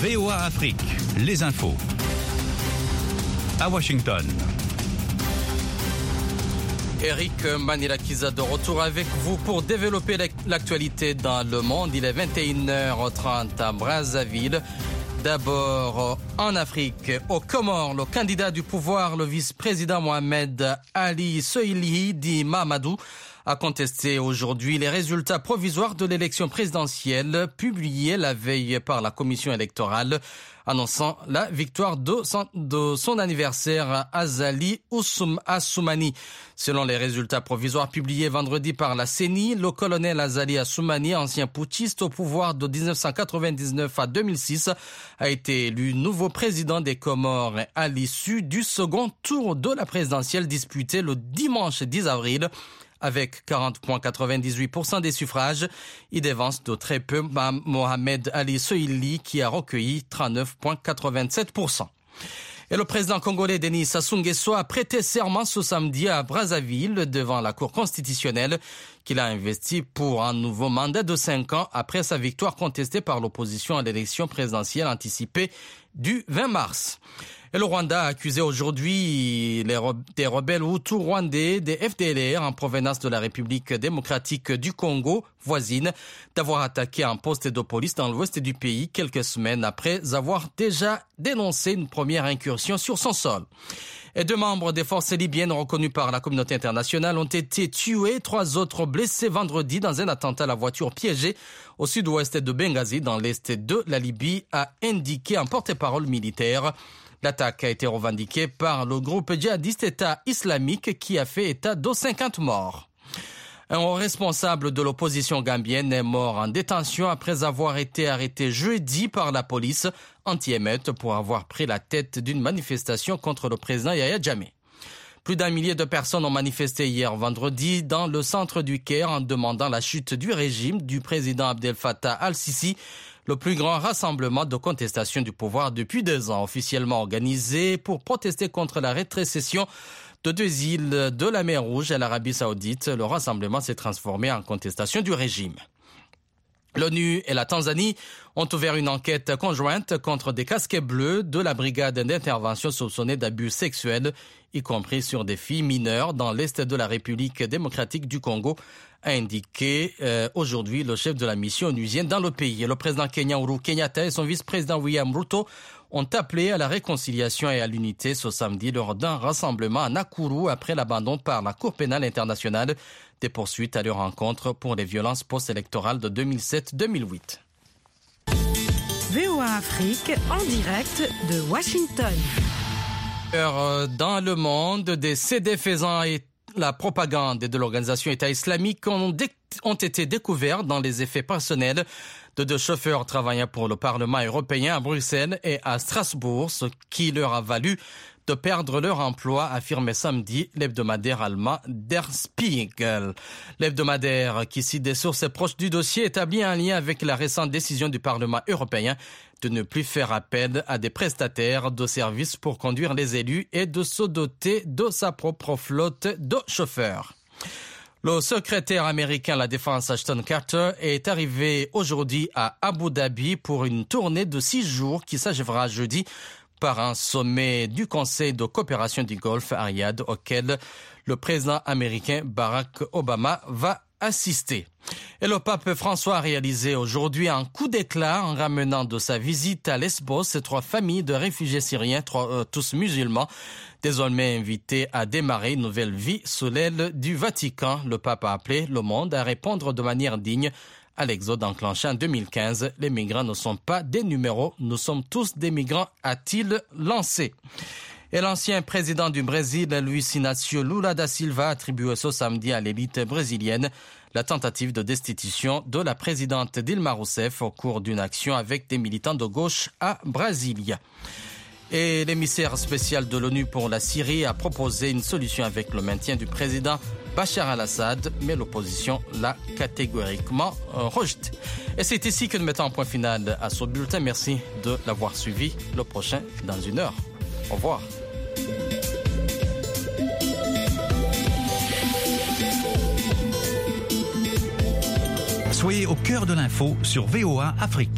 VOA Afrique, les infos. À Washington. Eric Manilakiza de retour avec vous pour développer l'actualité dans le monde. Il est 21h30 à Brazzaville. D'abord, en Afrique, aux Comores, le candidat du pouvoir, le vice-président Mohamed Ali Soilihi dit Mamadou, a contesté aujourd'hui les résultats provisoires de l'élection présidentielle publiés la veille par la commission électorale, annonçant la victoire de son anniversaire Azali Assoumani. Selon les résultats provisoires publiés vendredi par la CENI, le colonel Azali Assoumani, ancien putschiste au pouvoir de 1999 à 2006, a été élu nouveau président des Comores à l'issue du second tour de la présidentielle disputée le dimanche 10 avril. Avec 40,98% des suffrages, il dévance de très peu Mohamed Ali Soilihi qui a recueilli 39,87%. Et le président congolais Denis Sassou Nguesso a prêté serment ce samedi à Brazzaville devant la Cour constitutionnelle qu'il a investi pour un nouveau mandat de 5 ans après sa victoire contestée par l'opposition à l'élection présidentielle anticipée du 20 mars. Et le Rwanda a accusé aujourd'hui des rebelles Hutus rwandais, des FDLR en provenance de la République démocratique du Congo, voisine, d'avoir attaqué un poste de police dans l'ouest du pays quelques semaines après avoir déjà dénoncé une première incursion sur son sol. Et 2 membres des forces libyennes reconnus par la communauté internationale ont été tués, 3 autres blessés vendredi dans un attentat à la voiture piégée au sud-ouest de Benghazi, dans l'est de la Libye, a indiqué un porte-parole militaire. L'attaque a été revendiquée par le groupe djihadiste État islamique qui a fait état de 50 morts. Un haut responsable de l'opposition gambienne est mort en détention après avoir été arrêté jeudi par la police anti-émeute pour avoir pris la tête d'une manifestation contre le président Yahya Jammeh. Plus d'1 millier de personnes ont manifesté hier vendredi dans le centre du Caire en demandant la chute du régime du président Abdel Fattah al-Sisi, le plus grand rassemblement de contestation du pouvoir depuis 2 ans, officiellement organisé pour protester contre la rétrocession de 2 îles de la mer Rouge à l'Arabie Saoudite. Le rassemblement s'est transformé en contestation du régime. L'ONU et la Tanzanie ont ouvert une enquête conjointe contre des casquets bleus de la brigade d'intervention soupçonnée d'abus sexuels, y compris sur des filles mineures dans l'est de la République démocratique du Congo, a indiqué aujourd'hui le chef de la mission onusienne dans le pays. Le président kenyan Uhuru Kenyatta et son vice-président William Ruto ont appelé à la réconciliation et à l'unité ce samedi lors d'un rassemblement à Nakuru après l'abandon par la Cour pénale internationale des poursuites à leur encontre pour les violences post-électorales de 2007-2008. VOA Afrique en direct de Washington. Dans le monde, des CD faisant la propagande de l'organisation État islamique ont été découverts dans les effets personnels de 2 chauffeurs travaillant pour le Parlement européen à Bruxelles et à Strasbourg, ce qui leur a valu de perdre leur emploi, affirmait samedi l'hebdomadaire allemand Der Spiegel. L'hebdomadaire, qui cite des sources proches du dossier, établit un lien avec la récente décision du Parlement européen de ne plus faire appel à des prestataires de services pour conduire les élus et de se doter de sa propre flotte de chauffeurs. Le secrétaire américain à la Défense Ashton Carter est arrivé aujourd'hui à Abu Dhabi pour une tournée de 6 jours qui s'achèvera jeudi par un sommet du Conseil de coopération du Golfe à Riyad auquel le président américain Barack Obama va assister. Et le pape François a réalisé aujourd'hui un coup d'éclat en ramenant de sa visite à Lesbos 3 familles de réfugiés syriens, tous musulmans, désormais invités à démarrer une nouvelle vie sous l'aile du Vatican. Le pape a appelé le monde à répondre de manière digne à l'exode enclenché en 2015. Les migrants ne sont pas des numéros, nous sommes tous des migrants, a-t-il lancé. Et l'ancien président du Brésil, Luiz Inácio Lula da Silva, a attribué ce samedi à l'élite brésilienne la tentative de destitution de la présidente Dilma Rousseff au cours d'une action avec des militants de gauche à Brasilia. Et l'émissaire spécial de l'ONU pour la Syrie a proposé une solution avec le maintien du président Bachar al-Assad, mais l'opposition l'a catégoriquement rejeté. Et c'est ici que nous mettons un point final à ce bulletin. Merci de l'avoir suivi. Le prochain dans 1 heure. Au revoir. Soyez au cœur de l'info sur VOA Afrique.